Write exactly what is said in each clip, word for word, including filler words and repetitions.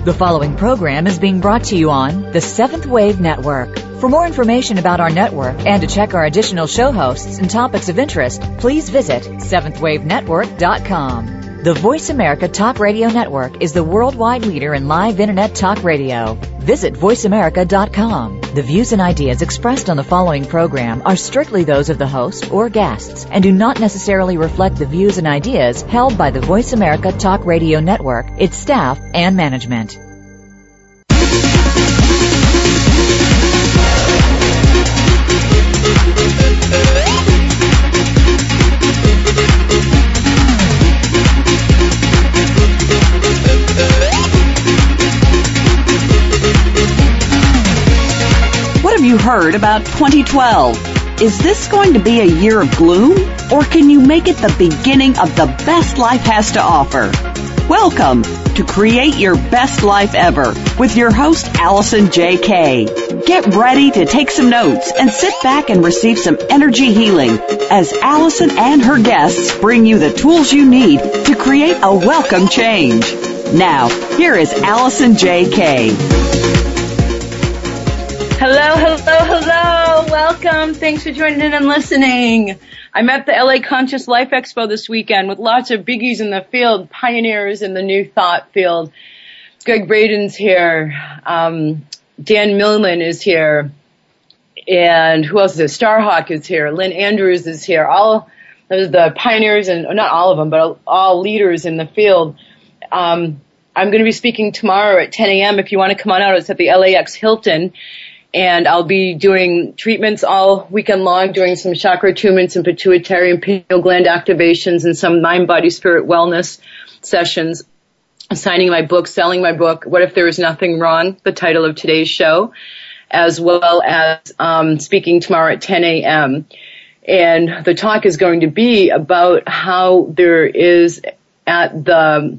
The following program is being brought to you on the Seventh Wave Network. For more information about our network and to check our additional show hosts and topics of interest, please visit seventh wave network dot com. The Voice America Talk Radio Network is the worldwide leader in live Internet talk radio. Visit voice america dot com. The views and ideas expressed on the following program are strictly those of the host or guests and do not necessarily reflect the views and ideas held by the Voice America Talk Radio Network, its staff, and management. What have you heard about twenty twelve? Is this going to be a year of gloom, or can you make it the beginning of the best life has to offer? Welcome to Create Your Best Life Ever with your host, Allison J. Kay. Get ready to take some notes and sit back and receive some energy healing as Allison and her guests bring you the tools you need to create a welcome change. Now, here is Allison J. Kay. Hello, hello, hello. Welcome. Thanks for joining in and listening. I'm at the L A Conscious Life Expo this weekend with lots of biggies in the field, pioneers in the new thought field. Greg Braden's here. Um, Dan Millman is here. And who else is there? Starhawk is here. Lynn Andrews is here. All of the pioneers, and not all of them, but all leaders in the field. Um, I'm going to be speaking tomorrow at ten a.m. If you want to come on out, it's at the L A X Hilton. And I'll be doing treatments all weekend long, doing some chakra attunements and pituitary and pineal gland activations and some mind, body, spirit wellness sessions, signing my book, selling my book, What If There Is Nothing Wrong, the title of today's show, as well as um, speaking tomorrow at ten a.m. And the talk is going to be about how there is at the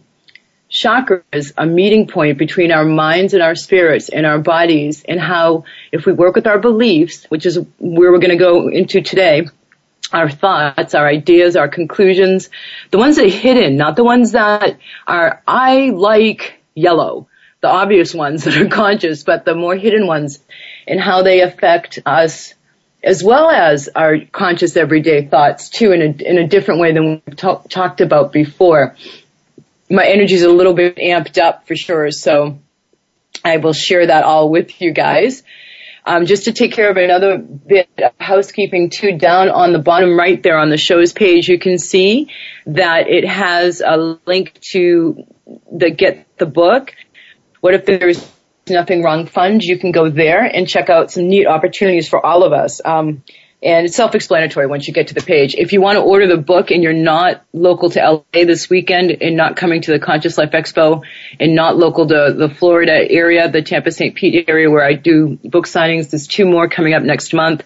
chakras a meeting point between our minds and our spirits and our bodies, and how if we work with our beliefs, which is where we're going to go into today, our thoughts, our ideas, our conclusions, the ones that are hidden, not the ones that are, I like yellow, the obvious ones that are conscious, but the more hidden ones, and how they affect us as well as our conscious everyday thoughts too, in a, in a different way than we've talk, talked about before. My energy is a little bit amped up for sure, so I will share that all with you guys. Um, just to take care of another bit of housekeeping too, down on the bottom right there on the show's page, you can see that it has a link to the Get the Book. What If There's Nothing Wrong Fund? You can go there and check out some neat opportunities for all of us. Um, And it's self-explanatory once you get to the page. If you want to order the book and you're not local to L A this weekend and not coming to the Conscious Life Expo and not local to the Florida area, the Tampa Saint Pete area where I do book signings, there's two more coming up next month,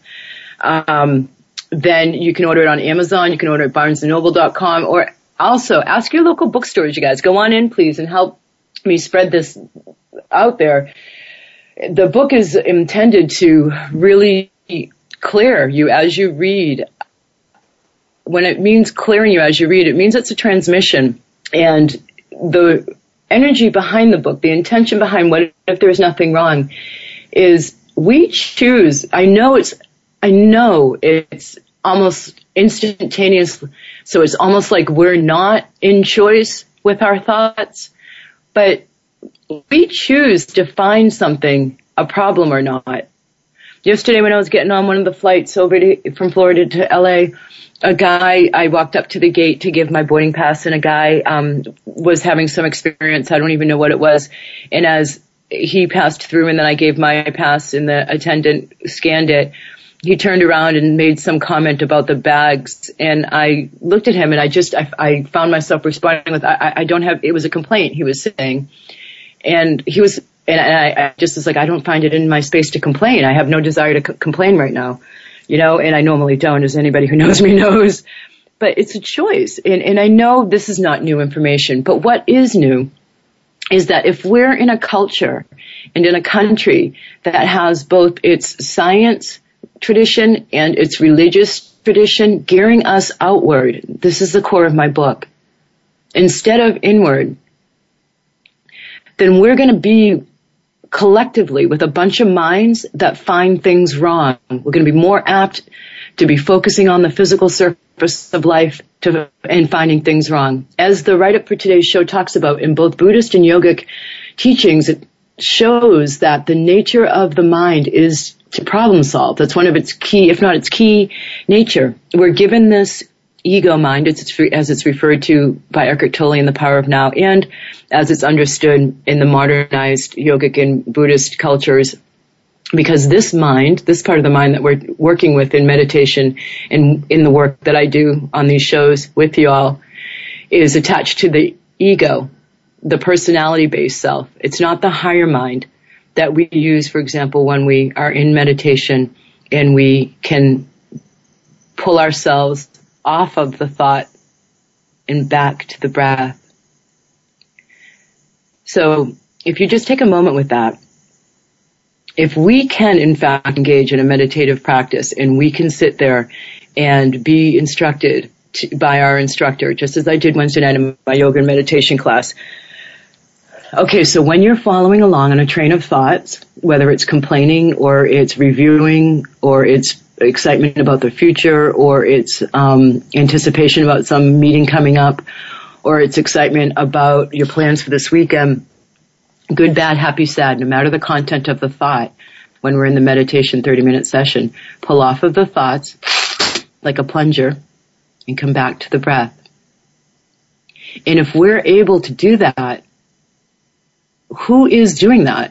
um, then you can order it on Amazon. You can order it at barnes and noble dot com, or also ask your local bookstores, you guys. Go on in, please, and help me spread this out there. The book is intended to really clear you as you read. When it means clearing you as you read, it means it's a transmission. And the energy behind the book, the intention behind What If There's Nothing Wrong, is we choose. I know it's, I know it's almost instantaneous. So it's almost like we're not in choice with our thoughts, but we choose to find something, a problem or not. Yesterday when I was getting on one of the flights over to, from Florida to L A, a guy, I walked up to the gate to give my boarding pass, and a guy um was having some experience. I don't even know what it was. And as he passed through and then I gave my pass and the attendant scanned it, he turned around and made some comment about the bags. And I looked at him and I just, I, I found myself responding with, I, I don't have, it was a complaint he was saying. And he was, And I, I just was like, I don't find it in my space to complain. I have no desire to c- complain right now, you know, and I normally don't, as anybody who knows me knows. But it's a choice. And, and I know this is not new information, but what is new is that if we're in a culture and in a country that has both its science tradition and its religious tradition gearing us outward, this is the core of my book, instead of inward, then we're going to be collectively with a bunch of minds that find things wrong. We're going to be more apt to be focusing on the physical surface of life to, and finding things wrong. As the write-up for today's show talks about in both Buddhist and yogic teachings, it shows that the nature of the mind is to problem solve. That's one of its key, if not its key nature. We're given this ego mind, as it's, as it's referred to by Eckhart Tolle in The Power of Now, and as it's understood in the modernized yogic and Buddhist cultures, because this mind, this part of the mind that we're working with in meditation and in the work that I do on these shows with you all, is attached to the ego, the personality-based self. It's not the higher mind that we use, for example, when we are in meditation and we can pull ourselves off of the thought and back to the breath. So if you just take a moment with that, if we can, in fact, engage in a meditative practice and we can sit there and be instructed to, by our instructor, just as I did Wednesday night in my yoga and meditation class. Okay, so when you're following along on a train of thoughts, whether it's complaining or it's reviewing or it's excitement about the future or it's um, anticipation about some meeting coming up or it's excitement about your plans for this weekend, good, bad, happy, sad, no matter the content of the thought, when we're in the meditation thirty-minute session, pull off of the thoughts like a plunger and come back to the breath. And if we're able to do that, who is doing that?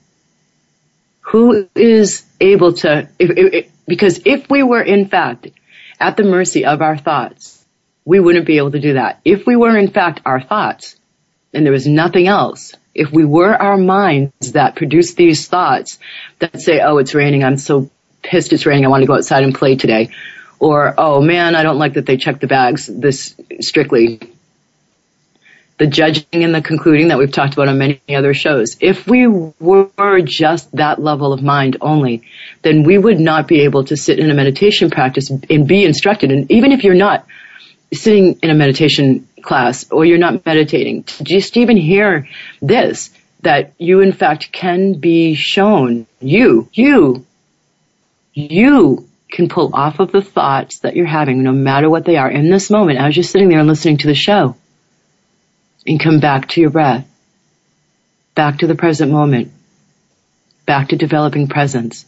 Who is able to, if, if, because if we were in fact at the mercy of our thoughts, we wouldn't be able to do that. If we were in fact our thoughts and there was nothing else, if we were our minds that produce these thoughts that say, oh, it's raining, I'm so pissed it's raining, I want to go outside and play today. Or, oh man, I don't like that they checked the bags this strictly. The judging and the concluding that we've talked about on many other shows. If we were just that level of mind only, then we would not be able to sit in a meditation practice and be instructed. And even if you're not sitting in a meditation class or you're not meditating, to just even hear this, that you in fact can be shown, you, you, you can pull off of the thoughts that you're having, no matter what they are, in this moment as you're sitting there and listening to the show. And come back to your breath, back to the present moment, back to developing presence.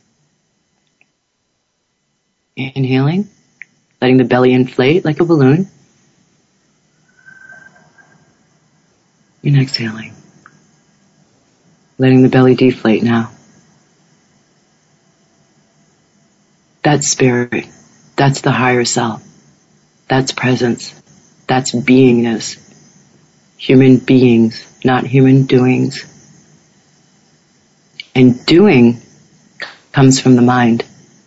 Inhaling, letting the belly inflate like a balloon. And exhaling, letting the belly deflate now. That's spirit. That's the higher self. That's presence. That's beingness. Human beings, not human doings. And doing comes from the mind.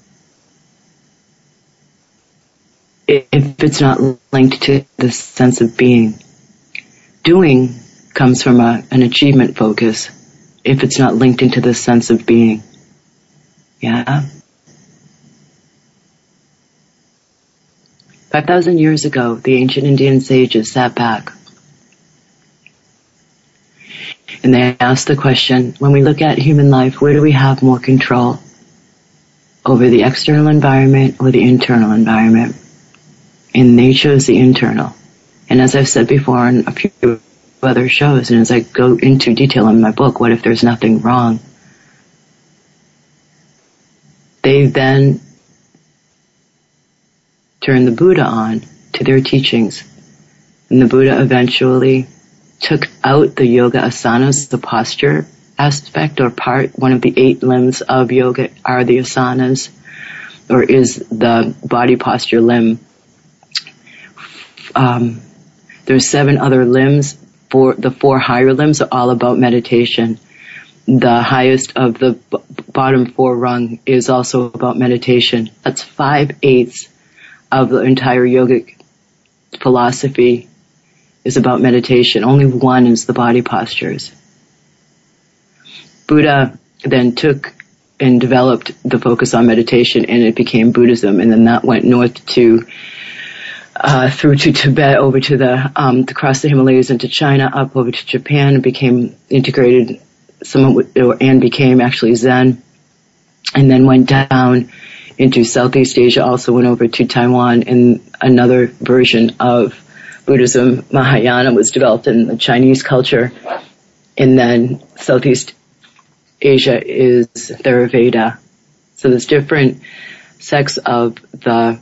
If it's not linked to the sense of being. Doing comes from a, an achievement focus if it's not linked into the sense of being. Yeah? Five thousand years ago, the ancient Indian sages sat back and they asked the question, when we look at human life, where do we have more control? Over the external environment or the internal environment? And they chose the internal. And as I've said before on a few other shows, and as I go into detail in my book, What If There's Nothing Wrong? They then turned the Buddha on to their teachings. And the Buddha eventually took out the yoga asanas, the posture aspect or part. One of the eight limbs of yoga are the asanas, or is the body posture limb. Um, there's seven other limbs. For the four higher limbs are all about meditation. The highest of the b- bottom four rung is also about meditation. That's five eighths of the entire yogic philosophy is about meditation. Only one is the body postures. Buddha then took and developed the focus on meditation, and it became Buddhism, and then that went north to uh, through to Tibet, over to the, um, across the Himalayas into China, up over to Japan, and became integrated, some and became actually Zen, and then went down into Southeast Asia, also went over to Taiwan, and another version of Buddhism, Mahayana, was developed in the Chinese culture, and then Southeast Asia is Theravada. So there's different sects of the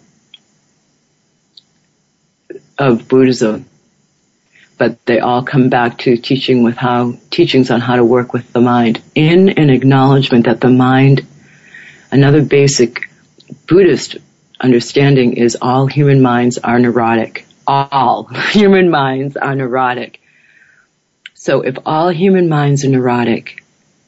of Buddhism, but they all come back to teaching with how teachings on how to work with the mind, in an acknowledgement that the mind, another basic Buddhist understanding is all human minds are neurotic. All human minds are neurotic. So if all human minds are neurotic,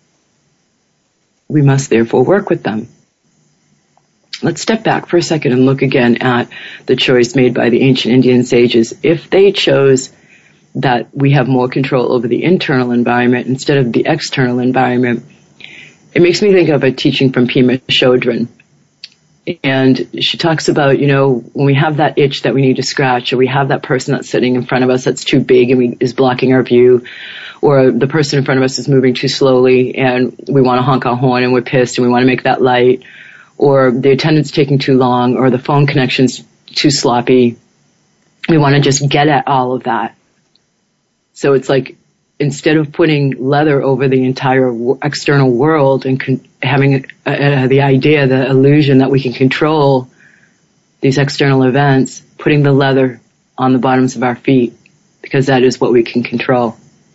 we must therefore work with them. Let's step back for a second and look again at the choice made by the ancient Indian sages. If they chose that we have more control over the internal environment instead of the external environment, it makes me think of a teaching from Pema Chodron. And she talks about, you know, when we have that itch that we need to scratch, or we have that person that's sitting in front of us that's too big and we, is blocking our view, or the person in front of us is moving too slowly and we want to honk our horn and we're pissed and we want to make that light, or the attendant's taking too long, or the phone connection's too sloppy. We want to just get at all of that. So it's like, instead of putting leather over the entire external world and con- having uh, the idea, the illusion that we can control these external events, putting the leather on the bottoms of our feet, because that is what we can control.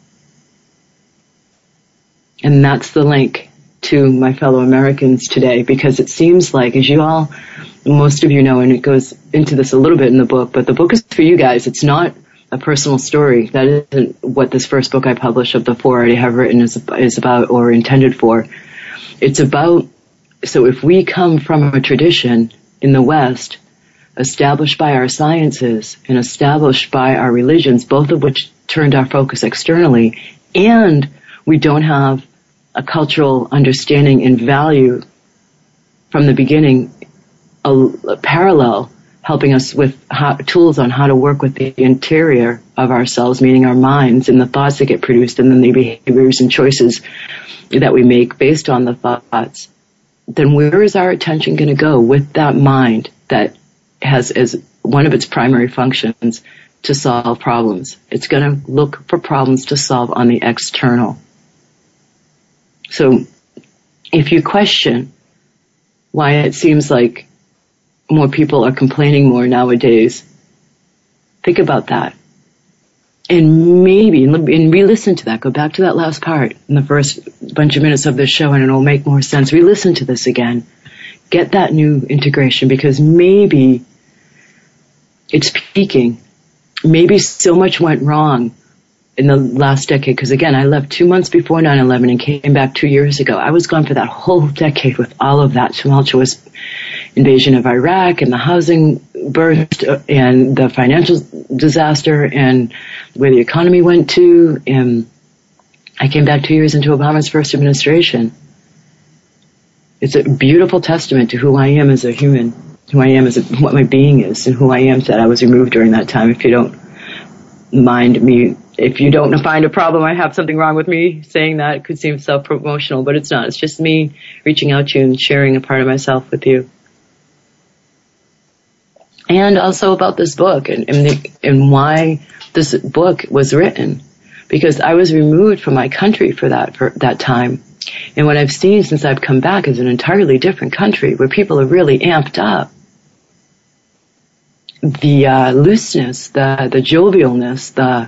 And that's the link to my fellow Americans today, because it seems like, as you all, most of you know, and it goes into this a little bit in the book, but the book is for you guys. It's not a personal story. That isn't what this first book I published of the four I already have written is, is about or intended for. It's about, so if we come from a tradition in the West, established by our sciences and established by our religions, both of which turned our focus externally, and we don't have a cultural understanding and value from the beginning, a, a parallel, helping us with how, tools on how to work with the interior of ourselves, meaning our minds and the thoughts that get produced and then the behaviors and choices that we make based on the thoughts, then where is our attention going to go with that mind that has as one of its primary functions to solve problems? It's going to look for problems to solve on the external. So if you question why it seems like more people are complaining more nowadays, think about that. And maybe, and re-listen to that. Go back to that last part in the first bunch of minutes of this show and it'll make more sense. Re-listen to this again. Get that new integration, because maybe it's peaking. Maybe so much went wrong in the last decade, because again, I left two months before nine eleven and came back two years ago. I was gone for that whole decade with all of that tumultuous invasion of Iraq and the housing burst and the financial disaster and where the economy went to. And I came back two years into Obama's first administration. It's a beautiful testament to who I am as a human, who I am as a, what my being is, and who I am that I was removed during that time. If you don't mind me, if you don't find a problem, I have something wrong with me saying that, it could seem self-promotional, but it's not. It's just me reaching out to you and sharing a part of myself with you. And also about this book and, and, the, and why this book was written, because I was removed from my country for that, for that time. And what I've seen since I've come back is an entirely different country where people are really amped up. The uh, looseness, the, the jovialness, the,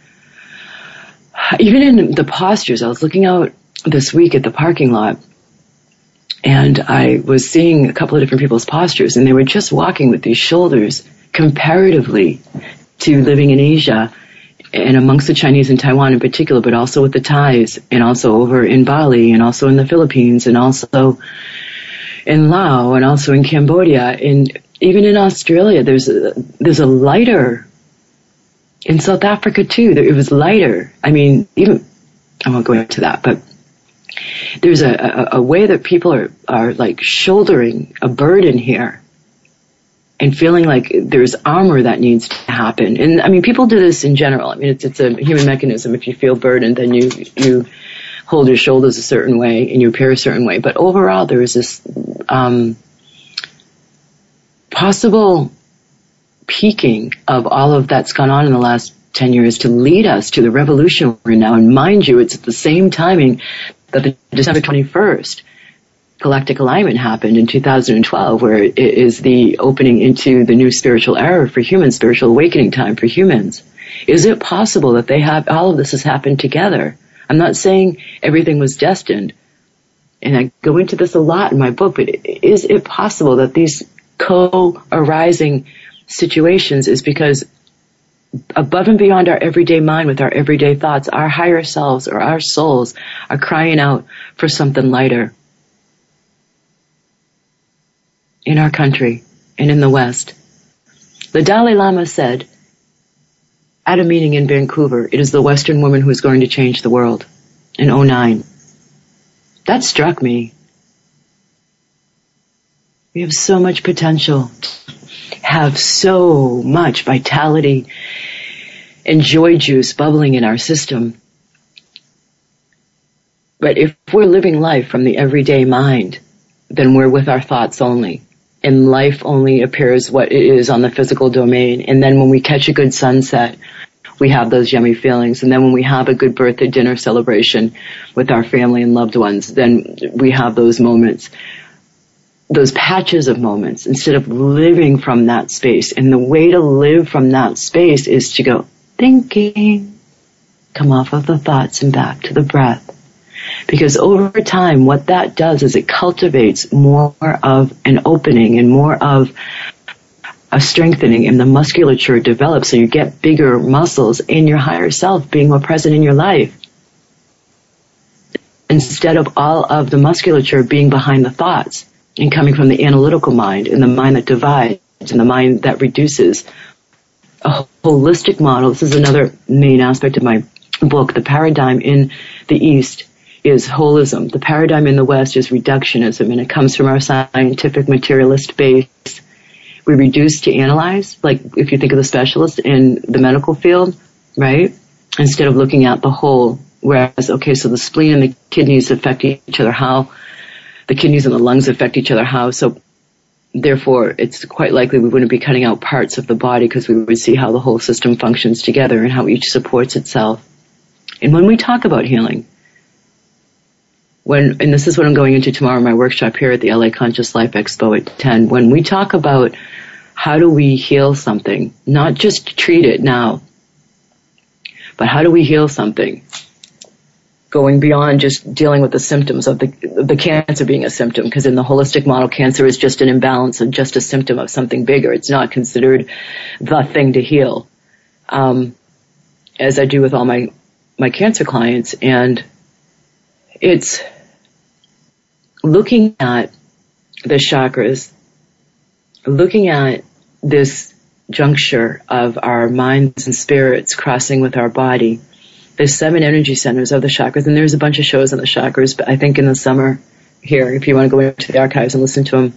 even in the postures. I was looking out this week at the parking lot, and I was seeing a couple of different people's postures, and they were just walking with these shoulders comparatively to living in Asia and amongst the Chinese in Taiwan in particular, but also with the Thais and also over in Bali and also in the Philippines and also in Laos and also in Cambodia and even in Australia. There's a, there's a lighter. In South Africa too, it was lighter. I mean, even, I won't go into that, but there's a, a, a way that people are, are like shouldering a burden here and feeling like there's armor that needs to happen. And I mean, people do this in general. I mean, it's, it's a human mechanism. If you feel burdened, then you, you hold your shoulders a certain way and you appear a certain way. But overall, there is this, um, possible peaking of all of that's gone on in the last ten years to lead us to the revolution we're in now. And mind you, it's at the same timing that the December twenty-first galactic alignment happened in two thousand twelve, where it is the opening into the new spiritual era for humans, spiritual awakening time for humans. Is it possible that they have, all of this has happened together? I'm not saying everything was destined, and I go into this a lot in my book, but is it possible that these co-arising situations is because above and beyond our everyday mind with our everyday thoughts, our higher selves or our souls are crying out for something lighter in our country and in the West. The Dalai Lama said at a meeting in Vancouver, it is the Western woman who is going to change the world in oh nine. That struck me. We have so much potential, have so much vitality and joy juice bubbling in our system. But if we're living life from the everyday mind, then we're with our thoughts only. And life only appears what it is on the physical domain. And then when we catch a good sunset, we have those yummy feelings. And then when we have a good birthday dinner celebration with our family and loved ones, then we have those moments, those patches of moments, instead of living from that space. And the way to live from that space is to go thinking, come off of the thoughts and back to the breath. Because over time, what that does is it cultivates more of an opening and more of a strengthening, and the musculature develops, so you get bigger muscles in your higher self being more present in your life. Instead of all of the musculature being behind the thoughts and coming from the analytical mind and the mind that divides and the mind that reduces. A holistic model, this is another main aspect of my book, the paradigm in the East is holism. The paradigm in the West is reductionism, and it comes from our scientific materialist base. We reduce to analyze, like if you think of the specialist in the medical field, right? Instead of looking at the whole, whereas, okay, so the spleen and the kidneys affect each other, how? The kidneys and the lungs affect each other, how? So therefore, it's quite likely we wouldn't be cutting out parts of the body because we would see how the whole system functions together and how each supports itself. And when we talk about healing, when, and this is what I'm going into tomorrow in my workshop here at the L A Conscious Life Expo at ten, when we talk about how do we heal something, not just treat it now, but how do we heal something? Going beyond just dealing with the symptoms of the, the cancer being a symptom, because in the holistic model, cancer is just an imbalance and just a symptom of something bigger. It's not considered the thing to heal, um, as I do with all my, my cancer clients. And it's looking at the chakras, looking at this juncture of our minds and spirits crossing with our body. There's seven energy centers of the chakras, and there's a bunch of shows on the chakras, but I think in the summer here, if you want to go into the archives and listen to them,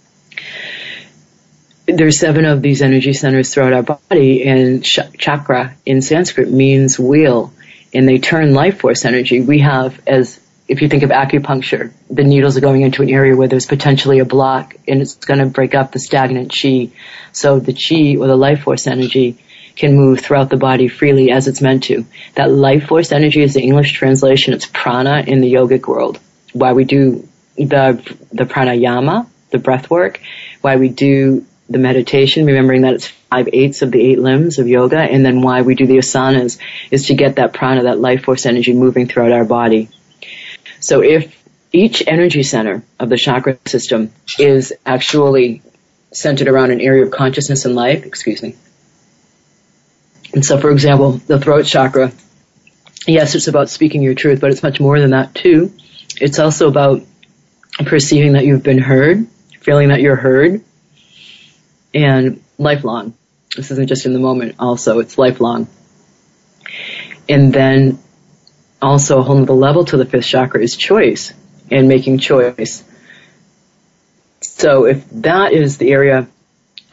there's seven of these energy centers throughout our body, and ch- chakra in Sanskrit means wheel, and they turn life force energy. We have, as if you think of acupuncture, the needles are going into an area where there's potentially a block, and it's going to break up the stagnant chi. So the chi, or the life force energy, can move throughout the body freely as it's meant to. That life force energy is the English translation. It's prana in the yogic world. Why we do the the pranayama, the breath work, why we do the meditation, remembering that it's five-eighths of the eight limbs of yoga, and then why we do the asanas is to get that prana, that life force energy moving throughout our body. So if each energy center of the chakra system is actually centered around an area of consciousness and life, excuse me. And so, for example, the throat chakra, yes, it's about speaking your truth, but it's much more than that too. It's also about perceiving that you've been heard, feeling that you're heard, and lifelong. This isn't just in the moment, also, it's lifelong. And then also a whole nother level to the fifth chakra is choice and making choice. So if that is the area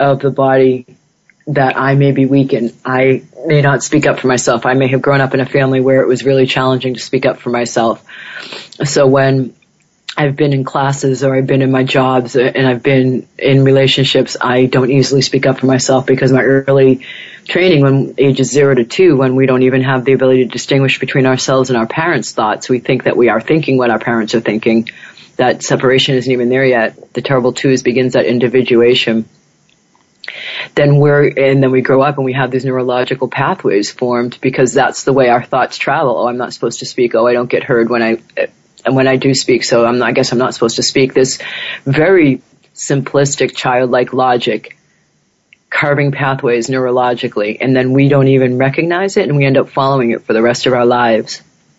of the body that I may be weak in. I may not speak up for myself. I may have grown up in a family where it was really challenging to speak up for myself. So when I've been in classes or I've been in my jobs and I've been in relationships, I don't easily speak up for myself because my early training when ages zero to two, when we don't even have the ability to distinguish between ourselves and our parents' thoughts, we think that we are thinking what our parents are thinking. That separation isn't even there yet. The terrible twos begins that individuation. Then we're, and then we grow up and we have these neurological pathways formed because that's the way our thoughts travel. Oh, I'm not supposed to speak. Oh, I don't get heard when I, and when I do speak, so I'm not, I guess I'm not supposed to speak. This very simplistic childlike logic carving pathways neurologically, and then we don't even recognize it and we end up following it for the rest of our lives.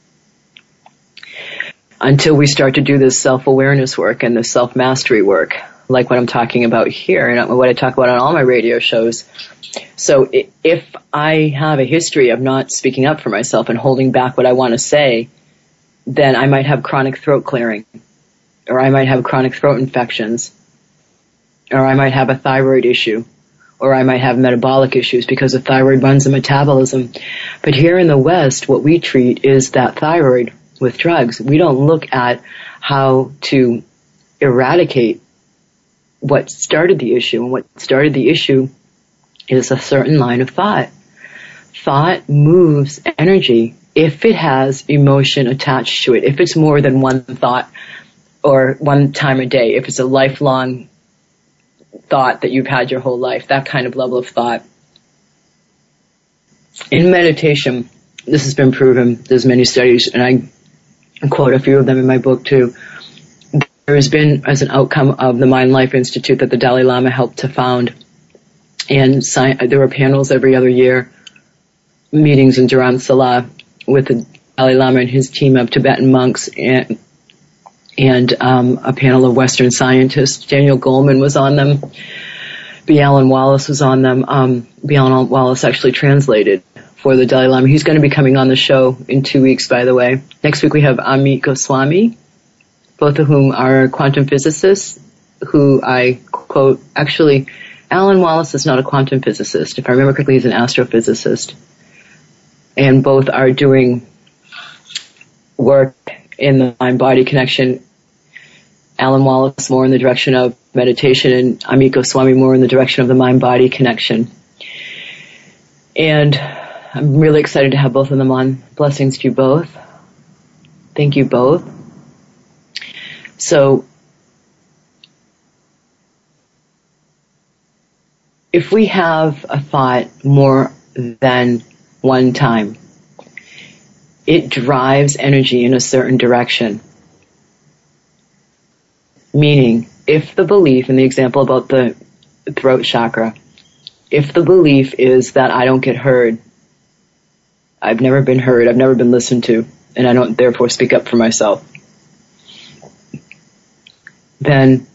Until we start to do this self-awareness work and this self-mastery work, like what I'm talking about here and what I talk about on all my radio shows. So if I have a history of not speaking up for myself and holding back what I want to say, then I might have chronic throat clearing, or I might have chronic throat infections, or I might have a thyroid issue, or I might have metabolic issues because the thyroid runs the metabolism. But here in the West, what we treat is that thyroid with drugs. We don't look at how to eradicate what started the issue. And what started the issue is a certain line of thought. Thought moves energy if it has emotion attached to it, if it's more than one thought or one time a day, if it's a lifelong thought that you've had your whole life, that kind of level of thought. In meditation, this has been proven. There's many studies, and I quote a few of them in my book too. There has been, as an outcome of the Mind Life Institute that the Dalai Lama helped to found, and sci- there were panels every other year, meetings in Dharamsala with the Dalai Lama and his team of Tibetan monks, and and um, a panel of Western scientists. Daniel Goleman was on them. B. Alan Wallace was on them. Um, B. Alan Wallace actually translated for the Dalai Lama. He's going to be coming on the show in two weeks, by the way. Next week we have Amit Goswami, both of whom are quantum physicists, who I quote, actually, Alan Wallace is not a quantum physicist. If I remember correctly, he's an astrophysicist. And both are doing work in the mind-body connection. Alan Wallace more in the direction of meditation, and Amit Goswami more in the direction of the mind-body connection. And I'm really excited to have both of them on. Blessings to you both. Thank you both. So, if we have a thought more than one time, it drives energy in a certain direction. Meaning, if the belief, in the example about the throat chakra, if the belief is that I don't get heard, I've never been heard, I've never been listened to, and I don't therefore speak up for myself, then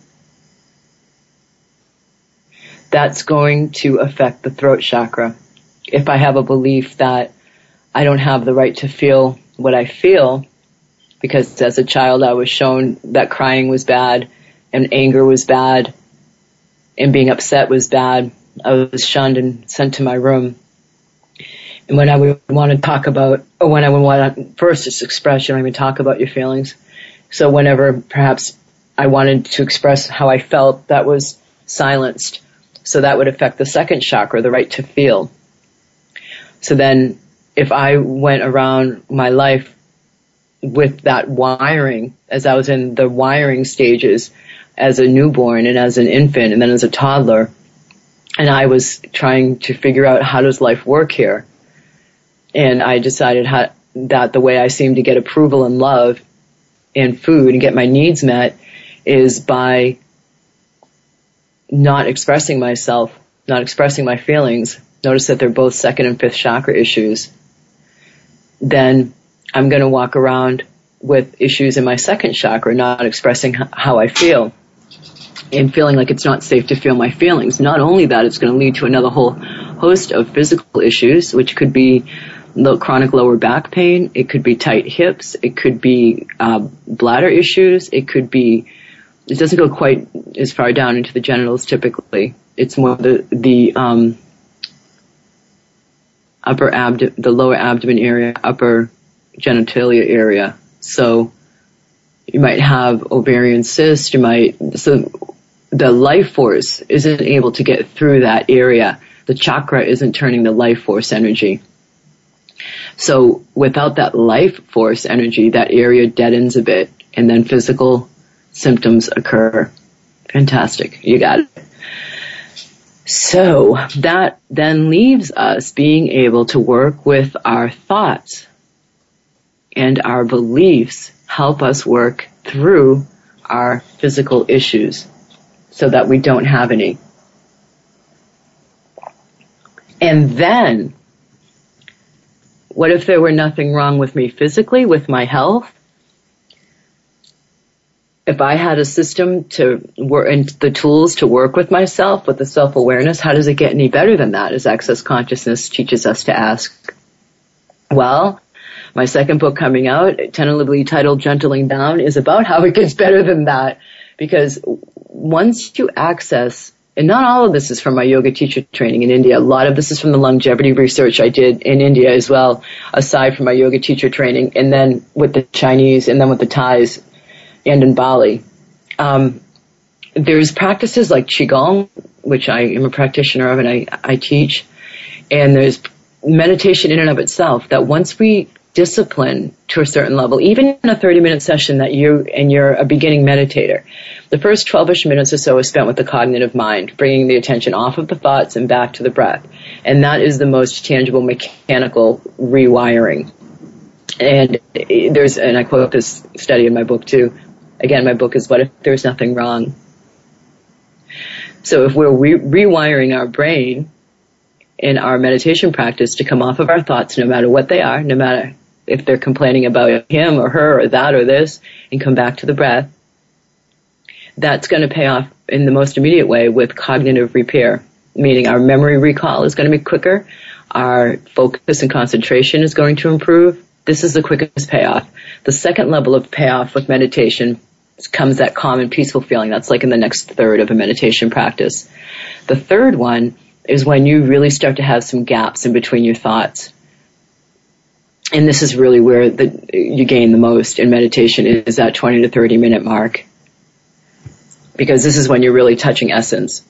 that's going to affect the throat chakra. If I have a belief that I don't have the right to feel what I feel, because as a child I was shown that crying was bad and anger was bad and being upset was bad, I was shunned and sent to my room. And when I would want to talk about, or when I would want to first just express, you don't even talk about your feelings. So whenever perhaps I wanted to express how I felt, that was silenced. So that would affect the second chakra, the right to feel. So then if I went around my life with that wiring, as I was in the wiring stages as a newborn and as an infant and then as a toddler, and I was trying to figure out how does life work here, and I decided how, that the way I seem to get approval and love and food and get my needs met is by not expressing myself, not expressing my feelings. Notice that they're both second and fifth chakra issues. Then I'm going to walk around with issues in my second chakra, not expressing how I feel and feeling like it's not safe to feel my feelings. Not only that, it's going to lead to another whole host of physical issues, which could be low, chronic lower back pain. It could be tight hips. It could be uh, bladder issues. It could be, it doesn't go quite as far down into the genitals typically, It's more the, the, um, upper abdomen, the lower abdomen area, upper genitalia area. So you might have ovarian cyst, you might, so the life force isn't able to get through that area. The chakra isn't turning the life force energy. So without that life force energy, that area deadens a bit, and then physical symptoms occur. Fantastic. You got it. So that then leaves us being able to work with our thoughts, and our beliefs help us work through our physical issues so that we don't have any. And then, what if there were nothing wrong with me physically, with my health? If I had a system to work and the tools to work with myself, with the self-awareness, how does it get any better than that, as Access Consciousness teaches us to ask? Well, my second book coming out, tentatively titled Gentling Down, is about how it gets better than that. Because once you access, and not all of this is from my yoga teacher training in India, a lot of this is from the longevity research I did in India as well, aside from my yoga teacher training, and then with the Chinese, and then with the Thais, and in Bali. Um, there's practices like Qigong, which I am a practitioner of and I, I teach, and there's meditation in and of itself that once we discipline to a certain level, even in a thirty minute session that you, and you're a beginning meditator, the first twelve-ish minutes or so is spent with the cognitive mind, bringing the attention off of the thoughts and back to the breath. And that is the most tangible mechanical rewiring. And there's, and I quote this study in my book too. Again, my book is What If There's Nothing Wrong? So if we're re- rewiring our brain in our meditation practice to come off of our thoughts, no matter what they are, no matter if they're complaining about him or her or that or this, and come back to the breath, that's going to pay off in the most immediate way with cognitive repair, meaning our memory recall is going to be quicker, our focus and concentration is going to improve. This is the quickest payoff. The second level of payoff with meditation comes that calm and peaceful feeling. That's like in the next third of a meditation practice. The third one is when you really start to have some gaps in between your thoughts. And this is really where the, you gain the most in meditation, is that twenty to thirty minute mark. Because this is when you're really touching essence.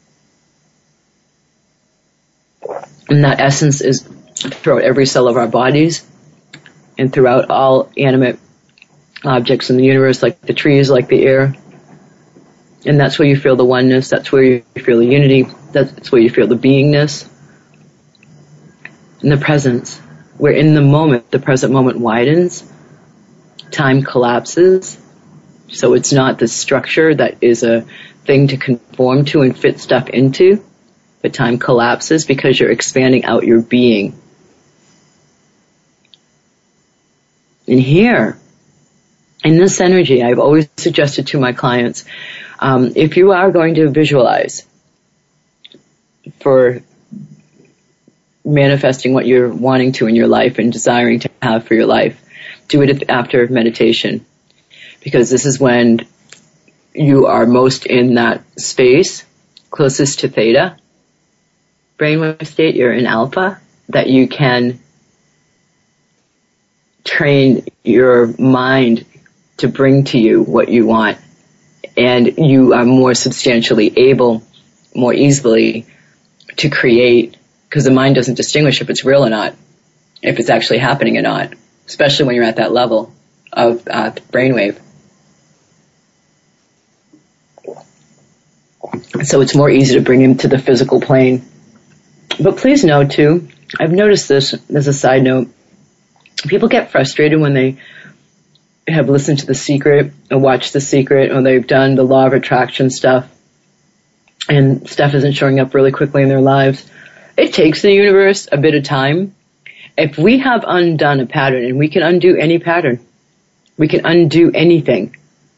And that essence is throughout every cell of our bodies and throughout all animate objects in the universe, like the trees, like the air. And that's where you feel the oneness. That's where you feel the unity. That's where you feel the beingness and the presence. Where in the moment, the present moment widens, time collapses. So it's not the structure that is a thing to conform to and fit stuff into, but time collapses because you're expanding out your being. And here, in this energy, I've always suggested to my clients, um, if you are going to visualize for manifesting what you're wanting to in your life and desiring to have for your life, do it after meditation. Because this is when you are most in that space, closest to theta brainwave state, you're in alpha, that you can train your mind to bring to you what you want. And you are more substantially able, more easily, to create, because the mind doesn't distinguish if it's real or not, if it's actually happening or not, especially when you're at that level of uh, brainwave. So it's more easy to bring him to the physical plane. But please know too, I've noticed this as a side note, people get frustrated when they have listened to The Secret or watched The Secret, or they've done the law of attraction stuff and stuff isn't showing up really quickly in their lives. It takes the universe a bit of time. If we have undone a pattern, and we can undo any pattern, we can undo anything.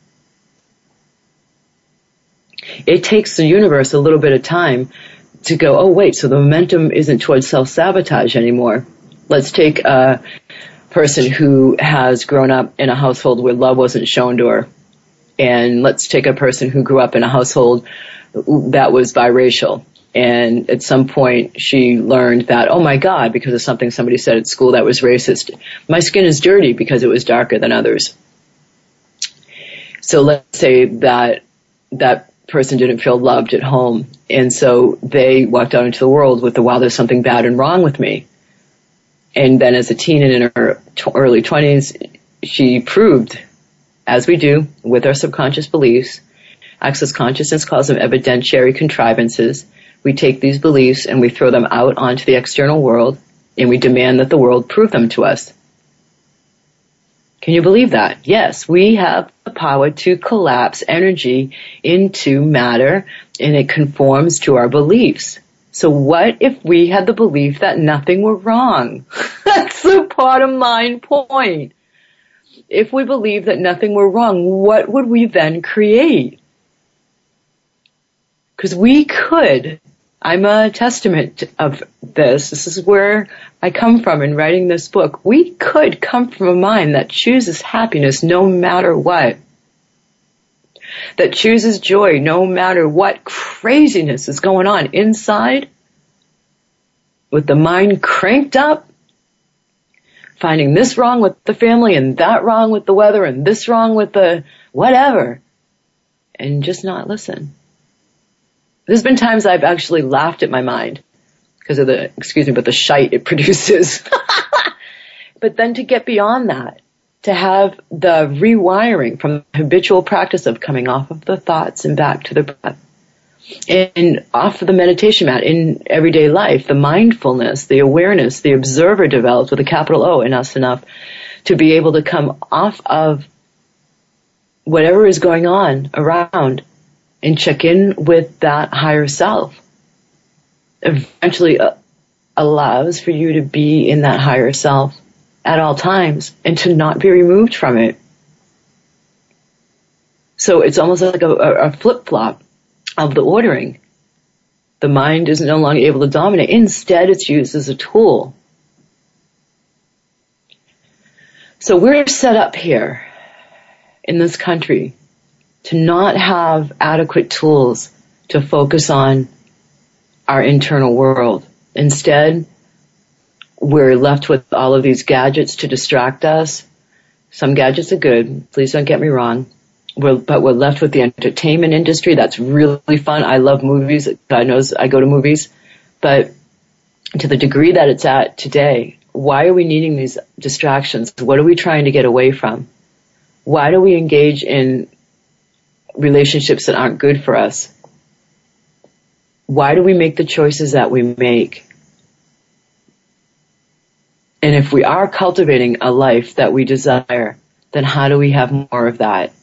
It takes the universe a little bit of time to go, oh wait, so the momentum isn't towards self-sabotage anymore. Let's take a person who has grown up in a household where love wasn't shown to her, And let's take a person who grew up in a household that was biracial. And at some point she learned that, oh my God, because of something somebody said at school that was racist, my skin is dirty because it was darker than others. So let's say that that person didn't feel loved at home. And so they walked out into the world with the, wow, there's something bad and wrong with me. And then as a teen and in her early twenties, she proved, as we do with our subconscious beliefs, Access consciousness calls them evidentiary contrivances. We take these beliefs and we throw them out onto the external world, and we demand that the world prove them to us. Can you believe that? Yes, we have the power to collapse energy into matter, and it conforms to our beliefs. So what if we had the belief that nothing were wrong? That's the bottom line point. If we believe that nothing were wrong, what would we then create? Because we could, I'm a testament of this, this is where I come from in writing this book, we could come from a mind that chooses happiness no matter what. That chooses joy no matter what craziness is going on inside, with the mind cranked up, finding this wrong with the family and that wrong with the weather and this wrong with the whatever, and just not listen. There's been times I've actually laughed at my mind because of the, excuse me, but the shite it produces. But then to get beyond that, to have the rewiring from the habitual practice of coming off of the thoughts and back to the breath, and off of the meditation mat in everyday life, the mindfulness, the awareness, the observer develops with a capital O in us enough to be able to come off of whatever is going on around and check in with that higher self. Eventually uh, allows for you to be in that higher self at all times and to not be removed from it. So it's almost like a, a flip-flop of the ordering. The mind is no longer able to dominate. Instead, it's used as a tool. So we're set up here in this country to not have adequate tools to focus on our internal world. Instead, we're left with all of these gadgets to distract us. Some gadgets are good, please don't get me wrong. We're, but we're left with the entertainment industry. That's really fun. I love movies. God knows I go to movies. But to the degree that it's at today, why are we needing these distractions? What are we trying to get away from? Why do we engage in relationships that aren't good for us? Why do we make the choices that we make? And if we are cultivating a life that we desire, then how do we have more of that?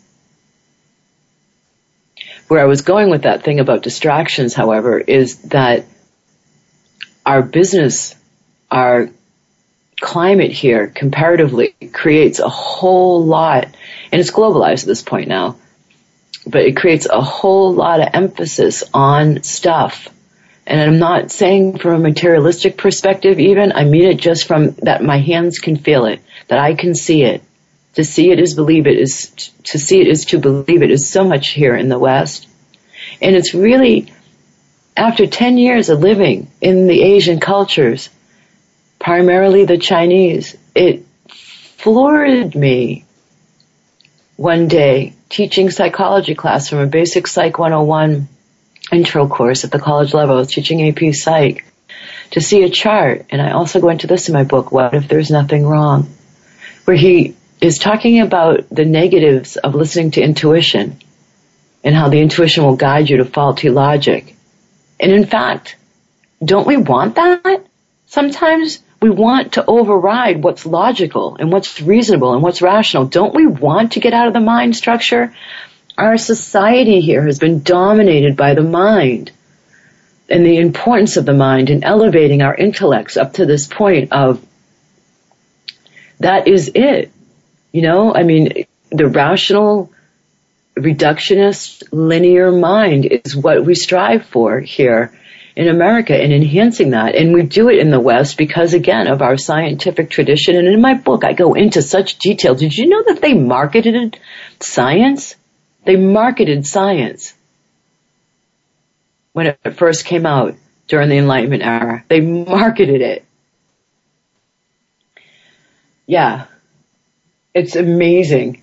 Where I was going with that thing about distractions, however, is that our business, our climate here comparatively creates a whole lot, and it's globalized at this point now, but it creates a whole lot of emphasis on stuff. And I'm not saying from a materialistic perspective even, I mean it just from that my hands can feel it, that I can see it. To see it is believe it is, to see it is to believe it is so much here in the West. And it's really, after ten years of living in the Asian cultures, primarily the Chinese, it floored me one day teaching psychology class from a basic Psych one oh one intro course at the college level. I was teaching A P Psych, to see a chart, and I also go into this in my book, What If There's Nothing Wrong, where he is talking about the negatives of listening to intuition and how the intuition will guide you to faulty logic. And in fact, don't we want that? Sometimes we want to override what's logical and what's reasonable and what's rational. Don't we want to get out of the mind structure? Our society here has been dominated by the mind and the importance of the mind in elevating our intellects up to this point of that is it. You know, I mean, the rational, reductionist, linear mind is what we strive for here in America, and enhancing that. And we do it in the West because, again, of our scientific tradition. And in my book, I go into such detail. Did you know that they marketed science They marketed science when it first came out during the Enlightenment era. They marketed it. Yeah. It's amazing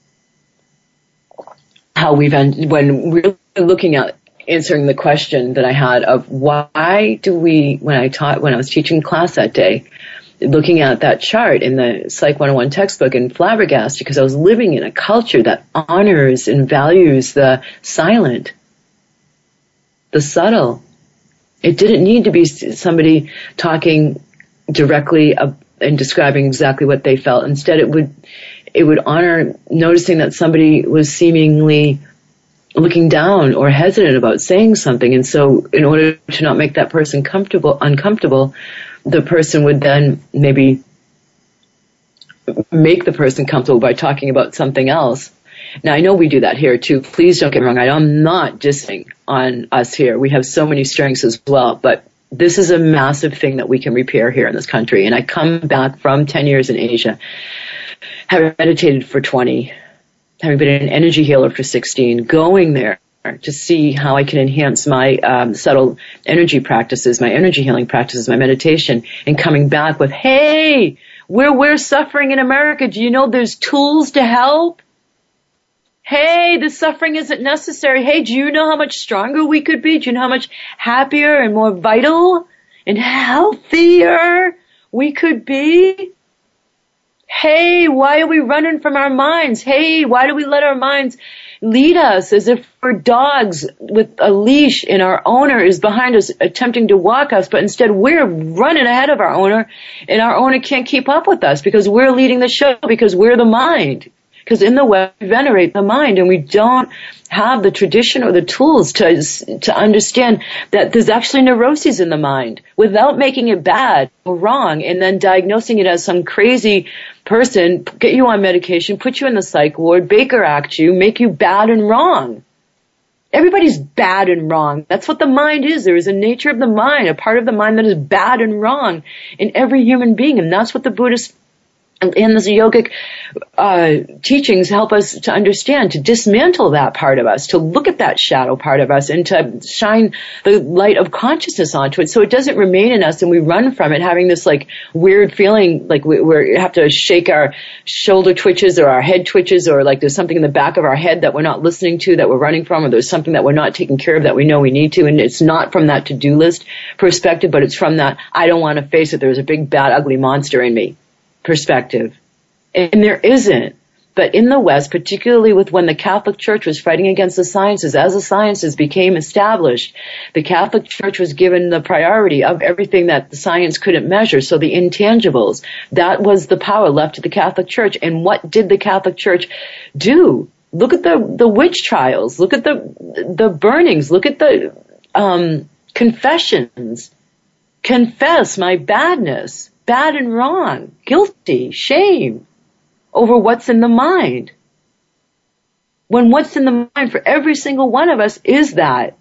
how we've, when we're looking at answering the question that I had of why do we, when I taught, when I was teaching class that day, looking at that chart in the Psych one oh one textbook and flabbergasted because I was living in a culture that honors and values the silent, the subtle. It didn't need to be somebody talking directly and describing exactly what they felt. Instead, it would, it would honor noticing that somebody was seemingly looking down or hesitant about saying something. And so in order to not make that person comfortable, uncomfortable, the person would then maybe make the person comfortable by talking about something else. Now, I know we do that here too. Please don't get me wrong. I'm not dissing on us here. We have so many strengths as well, but this is a massive thing that we can repair here in this country. And I come back from ten years in Asia, having meditated for twenty, having been an energy healer for sixteen, going there to see how I can enhance my um, subtle energy practices, my energy healing practices, my meditation, and coming back with, hey, we're, we're suffering in America. Do you know there's tools to help? Hey, the suffering isn't necessary. Hey, do you know how much stronger we could be? Do you know how much happier and more vital and healthier we could be? Hey, why are we running from our minds? Hey, why do we let our minds lead us as if we're dogs with a leash and our owner is behind us attempting to walk us, but instead we're running ahead of our owner and our owner can't keep up with us because we're leading the show, because we're the mind. Because in the West, we venerate the mind and we don't have the tradition or the tools to to understand that there's actually neuroses in the mind without making it bad or wrong and then diagnosing it as some crazy person, get you on medication, put you in the psych ward, Baker Act you, make you bad and wrong. Everybody's bad and wrong. That's what the mind is. There is a nature of the mind, a part of the mind that is bad and wrong in every human being. And that's what the Buddhists and the yogic uh, teachings help us to understand, to dismantle that part of us, to look at that shadow part of us and to shine the light of consciousness onto it so it doesn't remain in us and we run from it having this like weird feeling like we we have to shake our shoulder twitches or our head twitches or like there's something in the back of our head that we're not listening to, that we're running from, or there's something that we're not taking care of that we know we need to. And it's not from that to-do list perspective, but it's from that I don't want to face it. There's a big, bad, ugly monster in me perspective. And there isn't. But in the West, particularly with when the Catholic Church was fighting against the sciences, as the sciences became established, the Catholic Church was given the priority of everything that the science couldn't measure. So the intangibles, that was the power left to the Catholic Church. And what did the Catholic Church do? Look at the, the witch trials. Look at the, the burnings. Look at the, um, confessions. Confess my badness. Bad and wrong, guilty, shame over what's in the mind. When what's in the mind for every single one of us is that.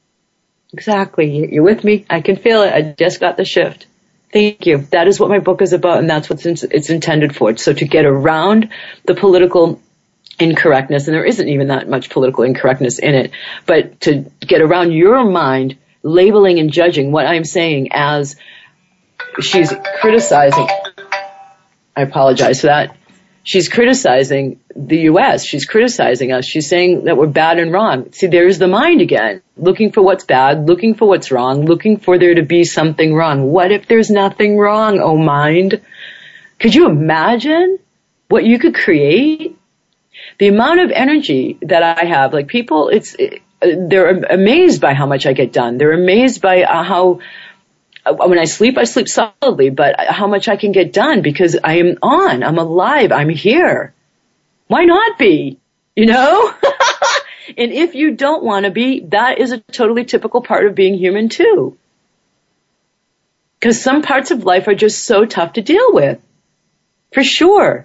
Exactly. You're with me? I can feel it. I just got the shift. Thank you. That is what my book is about, and that's what it's intended for. So to get around the political incorrectness, and there isn't even that much political incorrectness in it, but to get around your mind labeling and judging what I'm saying as she's criticizing, I apologize for that. She's criticizing the U S. She's criticizing us. She's saying that we're bad and wrong. See, there's the mind again, looking for what's bad, looking for what's wrong, looking for there to be something wrong. What if there's nothing wrong, oh mind? Could you imagine what you could create? The amount of energy that I have, like people, it's, it, they're amazed by how much I get done. They're amazed by uh, how, when I sleep, I sleep solidly, but how much I can get done because I am on, I'm alive, I'm here. Why not be? You know? And if you don't want to be, that is a totally typical part of being human too. Because some parts of life are just so tough to deal with. For sure.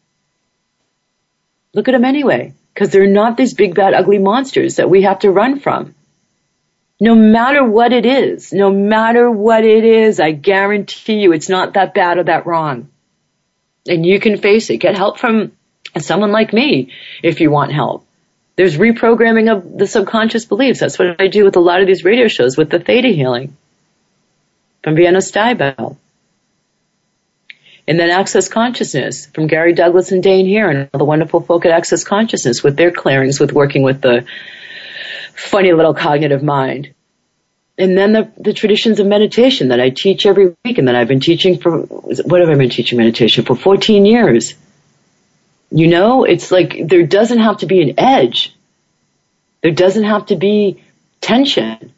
Look at them anyway. Because they're not these big, bad, ugly monsters that we have to run from. No matter what it is, no matter what it is, I guarantee you it's not that bad or that wrong. And you can face it. Get help from someone like me if you want help. There's reprogramming of the subconscious beliefs. That's what I do with a lot of these radio shows with the theta healing from Vienna Stibel. And then Access Consciousness from Gary Douglas and Dane Here and all the wonderful folk at Access Consciousness with their clearings, with working with the funny little cognitive mind. And then the, the traditions of meditation that I teach every week and that I've been teaching for, what have I been teaching meditation for? fourteen years. You know, it's like there doesn't have to be an edge. There doesn't have to be tension.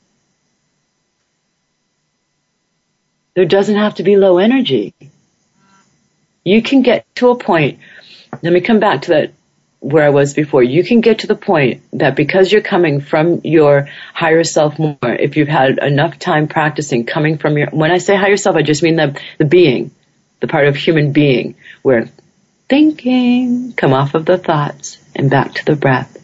There doesn't have to be low energy. You can get to a point, let me come back to that where I was before. You can get to the point that because you're coming from your higher self more, if you've had enough time practicing coming from your, when I say higher self, I just mean the, the being, the part of human being, where thinking, come off of the thoughts and back to the breath.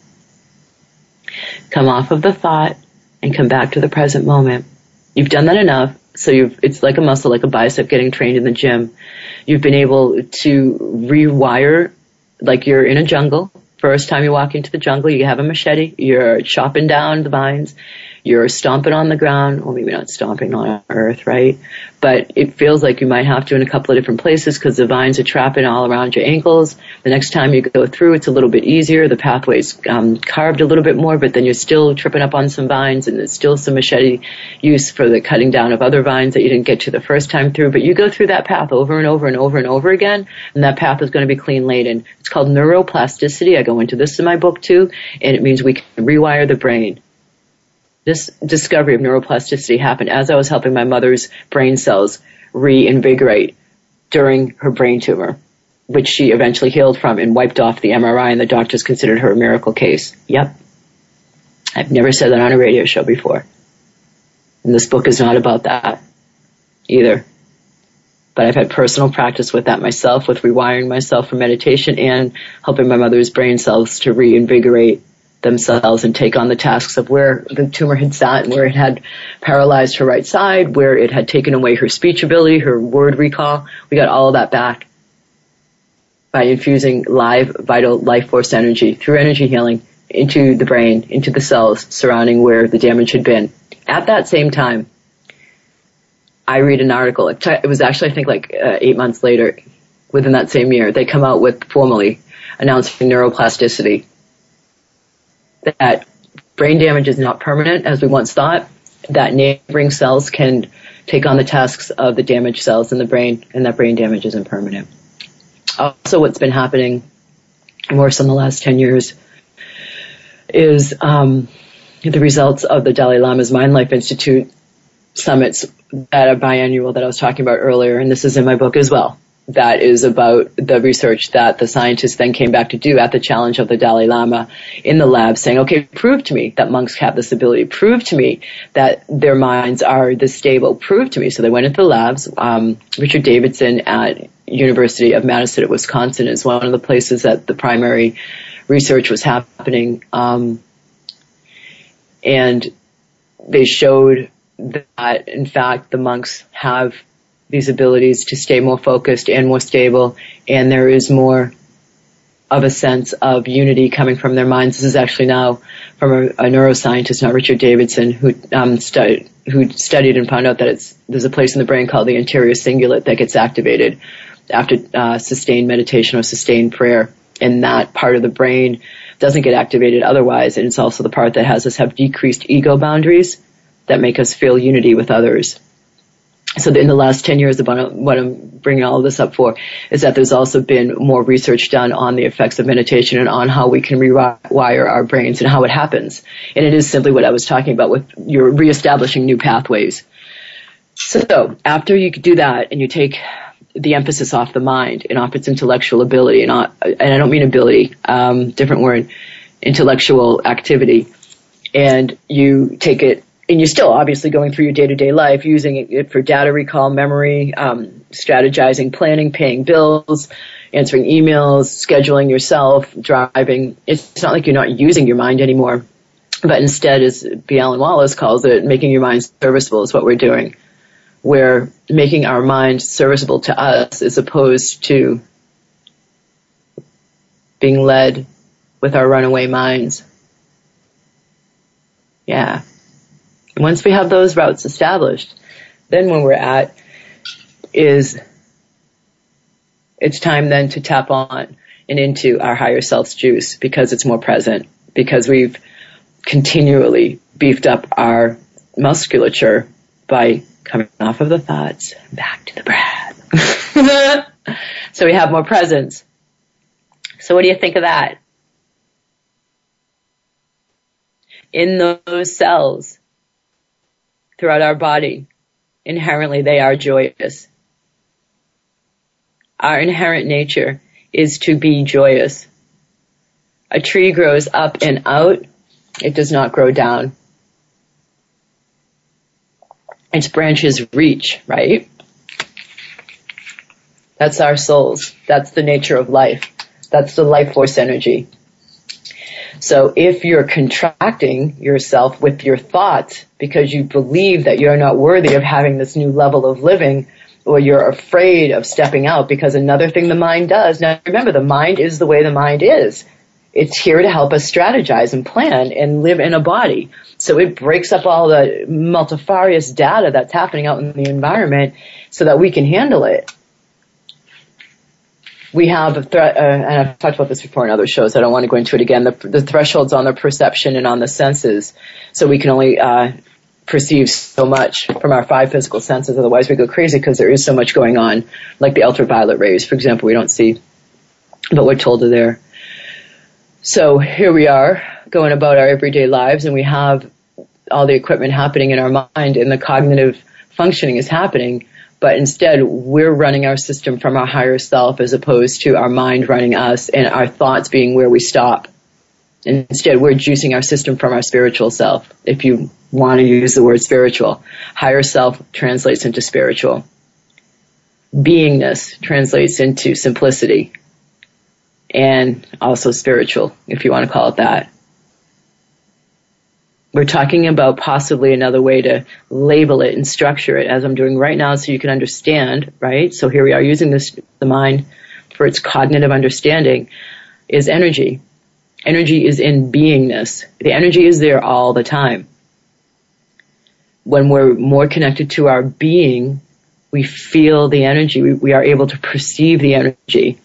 Come off of the thought and come back to the present moment. You've done that enough, so you've, it's like a muscle, like a bicep getting trained in the gym. You've been able to rewire, like you're in a jungle. First time you walk into the jungle, you have a machete, you're chopping down the vines, you're stomping on the ground, well maybe not stomping on earth, right? But it feels like you might have to in a couple of different places because the vines are trapping all around your ankles. The next time you go through, it's a little bit easier. The pathway's um, carved a little bit more, but then you're still tripping up on some vines and there's still some machete use for the cutting down of other vines that you didn't get to the first time through. But you go through that path over and over and over and over again, and that path is going to be clean laden. It's called neuroplasticity. I go into this in my book too, and it means we can rewire the brain. This discovery of neuroplasticity happened as I was helping my mother's brain cells reinvigorate during her brain tumor, which she eventually healed from and wiped off the M R I, and the doctors considered her a miracle case. Yep. I've never said that on a radio show before. And this book is not about that either. But I've had personal practice with that myself, with rewiring myself for meditation and helping my mother's brain cells to reinvigorate themselves and take on the tasks of where the tumor had sat and where it had paralyzed her right side, where it had taken away her speech ability, her word recall. We got all of that back by infusing live, vital, life force energy through energy healing into the brain, into the cells surrounding where the damage had been. At that same time, I read an article. It was actually, I think, like uh, eight months later, within that same year, they come out with formally announcing neuroplasticity. That brain damage is not permanent, as we once thought, that neighboring cells can take on the tasks of the damaged cells in the brain, and that brain damage isn't permanent. Also, what's been happening more so in the last ten years is um, the results of the Dalai Lama's Mind Life Institute summits that are biannual that I was talking about earlier, and this is in my book as well. That is about the research that the scientists then came back to do at the challenge of the Dalai Lama in the lab, saying, okay, prove to me that monks have this ability. Prove to me that their minds are this stable. Prove to me. So they went into the labs. Um, Richard Davidson at University of Madison at Wisconsin is one of the places that the primary research was happening. Um, and they showed that, in fact, the monks have these abilities to stay more focused and more stable, and there is more of a sense of unity coming from their minds. This is actually now from a, a neuroscientist, not Richard Davidson, who um, studied who studied and found out that it's there's a place in the brain called the anterior cingulate that gets activated after uh, sustained meditation or sustained prayer, and that part of the brain doesn't get activated otherwise, and it's also the part that has us have decreased ego boundaries that make us feel unity with others. So in the last ten years, about what I'm bringing all of this up for is that there's also been more research done on the effects of meditation and on how we can rewire our brains and how it happens. And it is simply what I was talking about with you're reestablishing new pathways. So after you do that and you take the emphasis off the mind and off its intellectual ability, and, not, and I don't mean ability, um, different word, intellectual activity, and you take it, and you're still obviously going through your day-to-day life, using it for data recall, memory, um, strategizing, planning, paying bills, answering emails, scheduling yourself, driving. It's not like you're not using your mind anymore, but instead, as B. Alan Wallace calls it, making your mind serviceable is what we're doing. We're making our mind serviceable to us as opposed to being led with our runaway minds Yeah. Once we have those routes established, then when we're at is it's time then to tap on and into our higher self's juice because it's more present, because we've continually beefed up our musculature by coming off of the thoughts, back to the breath. So we have more presence. So what do you think of that? In those cells throughout our body, inherently they are joyous. Our inherent nature is to be joyous. A tree grows up and out. It does not grow down. Its branches reach, right? That's our souls. That's the nature of life. That's the life force energy. So if you're contracting yourself with your thoughts because you believe that you're not worthy of having this new level of living, or you're afraid of stepping out, because another thing the mind does, now remember, the mind is the way the mind is. It's here to help us strategize and plan and live in a body. So it breaks up all the multifarious data that's happening out in the environment so that we can handle it. We have a threat, uh, and I've talked about this before in other shows, I don't want to go into it again, the, the thresholds on the perception and on the senses. So we can only uh perceive so much from our five physical senses, otherwise we go crazy because there is so much going on, like the ultraviolet rays, for example, we don't see, but we're told they're there. So here we are going about our everyday lives, and we have all the equipment happening in our mind, and the cognitive functioning is happening, but instead we're running our system from our higher self as opposed to our mind running us and our thoughts being where we stop. And instead we're juicing our system from our spiritual self, if you want to use the word spiritual. Higher self translates into spiritual. Beingness translates into simplicity. And also spiritual, if you want to call it that. We're talking about possibly another way to label it and structure it, as I'm doing right now, so you can understand, right? So here we are using this, the mind for its cognitive understanding, is energy. Energy is in beingness. The energy is there all the time. When we're more connected to our being, we feel the energy. We, we are able to perceive the energy.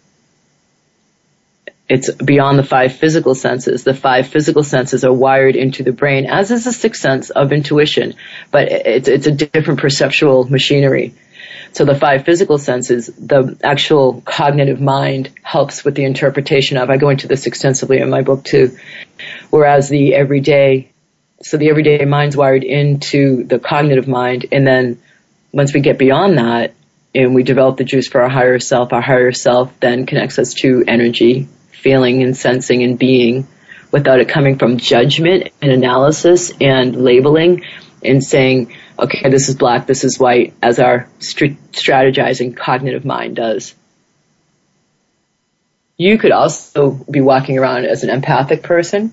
It's beyond the five physical senses. The five physical senses are wired into the brain, as is the sixth sense of intuition, but it's, it's a different perceptual machinery. So the five physical senses, the actual cognitive mind helps with the interpretation of, I go into this extensively in my book too, whereas the everyday, so the everyday mind's wired into the cognitive mind, and then once we get beyond that and we develop the juice for our higher self, our higher self then connects us to energy, feeling and sensing and being, without it coming from judgment and analysis and labeling and saying, okay, this is black, this is white, as our st- strategizing cognitive mind does. You could also be walking around as an empathic person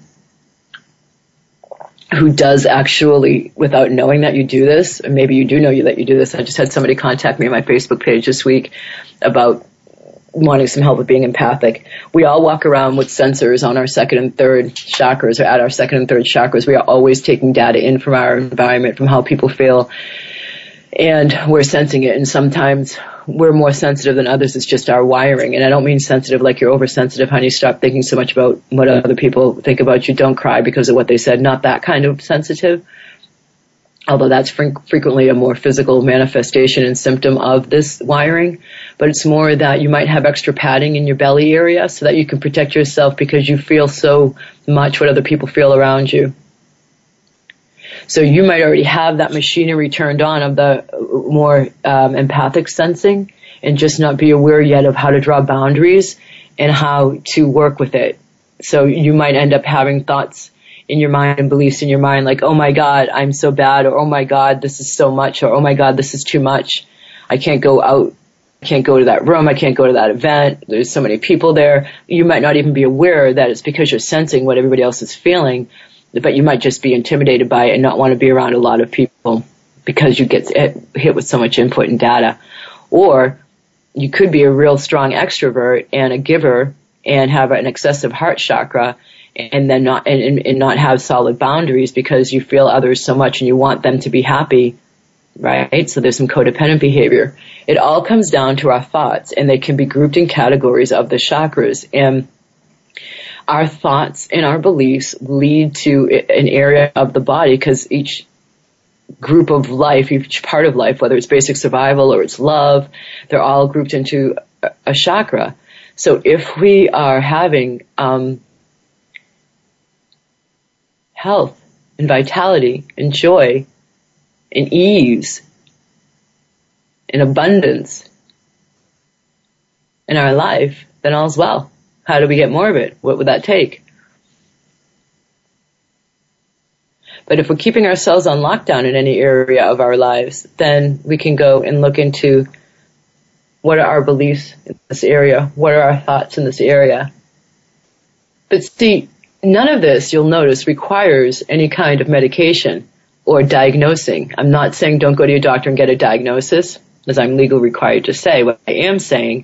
who does actually, without knowing that you do this, or maybe you do know that you do this. I just had somebody contact me on my Facebook page this week about wanting some help with being empathic. We all walk around with sensors on our second and third chakras, or at our second and third chakras. We are always taking data in from our environment, from how people feel, and we're sensing it. And sometimes we're more sensitive than others. It's just our wiring. And I don't mean sensitive like you're oversensitive, honey. Stop thinking so much about what other people think about you. Don't cry because of what they said. Not that kind of sensitive. Although that's fre- frequently a more physical manifestation and symptom of this wiring. But it's more that you might have extra padding in your belly area so that you can protect yourself because you feel so much what other people feel around you. So you might already have that machinery turned on of the more um, empathic sensing, and just not be aware yet of how to draw boundaries and how to work with it. So you might end up having thoughts in your mind and beliefs in your mind like, oh my God, I'm so bad, or oh my God, this is so much, or oh my God, this is too much. I can't go out. I can't go to that room. I can't go to that event. There's so many people there. You might not even be aware that it's because you're sensing what everybody else is feeling, but you might just be intimidated by it and not want to be around a lot of people because you get hit with so much input and data. Or you could be a real strong extrovert and a giver and have an excessive heart chakra, and then not and, and not have solid boundaries because you feel others so much and you want them to be happy, right? So there's some codependent behavior. It all comes down to our thoughts, and they can be grouped in categories of the chakras. And our thoughts and our beliefs lead to an area of the body, because each group of life, each part of life, whether it's basic survival or it's love, they're all grouped into a chakra. So if we are having um, health and vitality and joy and ease and abundance in our life, then all's well. How do we get more of it? What would that take? But if we're keeping ourselves on lockdown in any area of our lives, then we can go and look into what are our beliefs in this area? What are our thoughts in this area? But see, none of this, you'll notice, requires any kind of medication or diagnosing. I'm not saying don't go to your doctor and get a diagnosis, as I'm legally required to say. What I am saying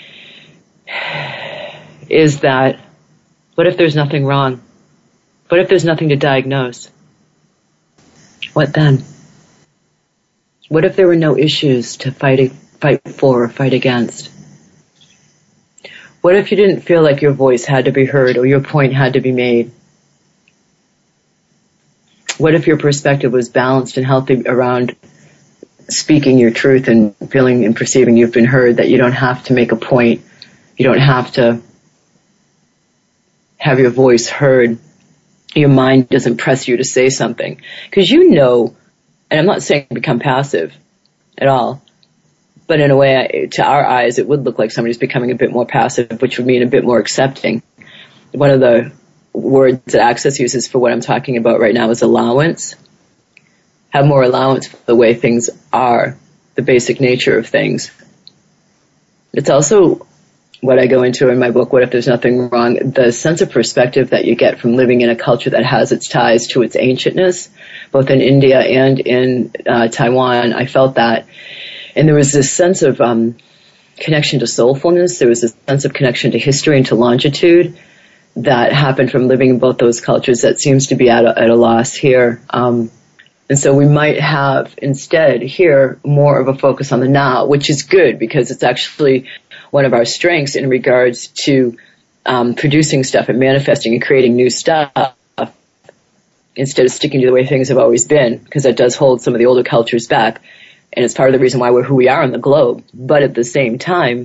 is that, what if there's nothing wrong? What if there's nothing to diagnose? What then? What if there were no issues to fight fight for or fight against? What if you didn't feel like your voice had to be heard or your point had to be made? What if your perspective was balanced and healthy around speaking your truth and feeling and perceiving you've been heard, that you don't have to make a point, you don't have to have your voice heard, your mind doesn't press you to say something? Because you know, and I'm not saying become passive at all, but in a way, to our eyes, it would look like somebody's becoming a bit more passive, which would mean a bit more accepting. One of the words that Access uses for what I'm talking about right now is allowance. Have more allowance for the way things are, the basic nature of things. It's also what I go into in my book, What If There's Nothing Wrong, the sense of perspective that you get from living in a culture that has its ties to its ancientness, both in India and in uh, Taiwan. I felt that. And there was this sense of um, connection to soulfulness. There was this sense of connection to history and to longitude that happened from living in both those cultures that seems to be at a, at a loss here. Um, and so we might have instead here more of a focus on the now, which is good because it's actually one of our strengths in regards to um, producing stuff and manifesting and creating new stuff instead of sticking to the way things have always been, because that does hold some of the older cultures back. And it's part of the reason why we're who we are on the globe. But at the same time,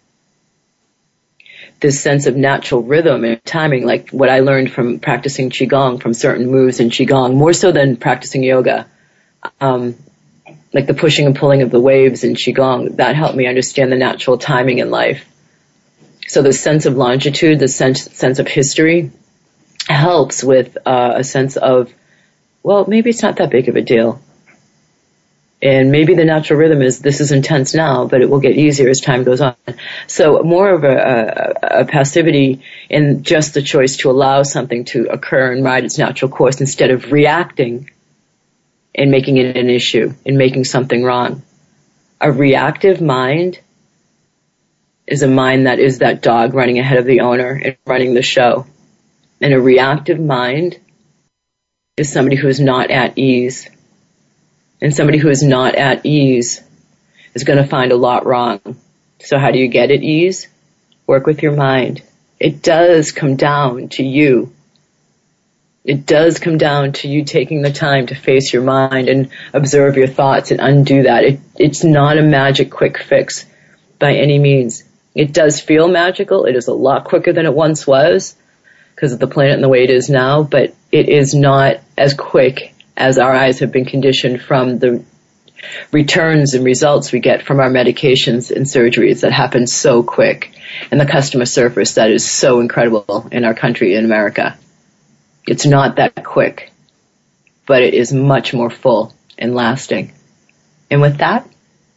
this sense of natural rhythm and timing, like what I learned from practicing Qigong, from certain moves in Qigong, more so than practicing yoga, um, like the pushing and pulling of the waves in Qigong, that helped me understand the natural timing in life. So the sense of longitude, the sense, sense of history helps with uh, a sense of, well, maybe it's not that big of a deal. And maybe the natural rhythm is, this is intense now, but it will get easier as time goes on. So more of a, a, a passivity in just the choice to allow something to occur and ride its natural course instead of reacting and making it an issue and making something wrong. A reactive mind is a mind that is that dog running ahead of the owner and running the show. And a reactive mind is somebody who is not at ease. And somebody who is not at ease is going to find a lot wrong. So how do you get at ease? Work with your mind. It does come down to you. It does come down to you taking the time to face your mind and observe your thoughts and undo that. It, it's not a magic quick fix by any means. It does feel magical. It is a lot quicker than it once was because of the planet and the way it is now, but it is not as quick as our eyes have been conditioned from the returns and results we get from our medications and surgeries that happen so quick, and the customer service that is so incredible in our country, in America. It's not that quick, but it is much more full and lasting. And with that,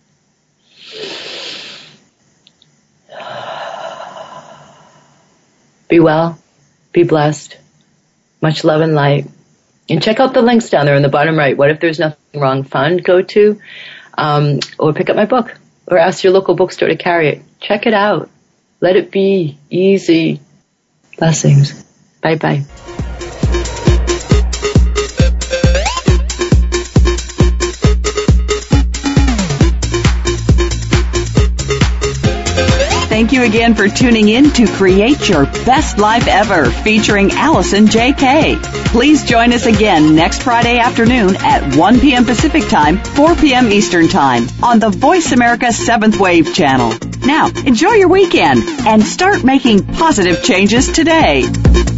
be well, be blessed, much love and light. And check out the links down there in the bottom right. What If There's Nothing Wrong Fund, go to, um, or pick up my book, or ask your local bookstore to carry it. Check it out. Let it be easy. Blessings. Bye-bye. Thank you again for tuning in to Create Your Best Life Ever, featuring Allison J K. Please join us again next Friday afternoon at one p.m. Pacific Time, four p.m. Eastern Time on the Voice America seventh Wave channel. Now, enjoy your weekend and start making positive changes today.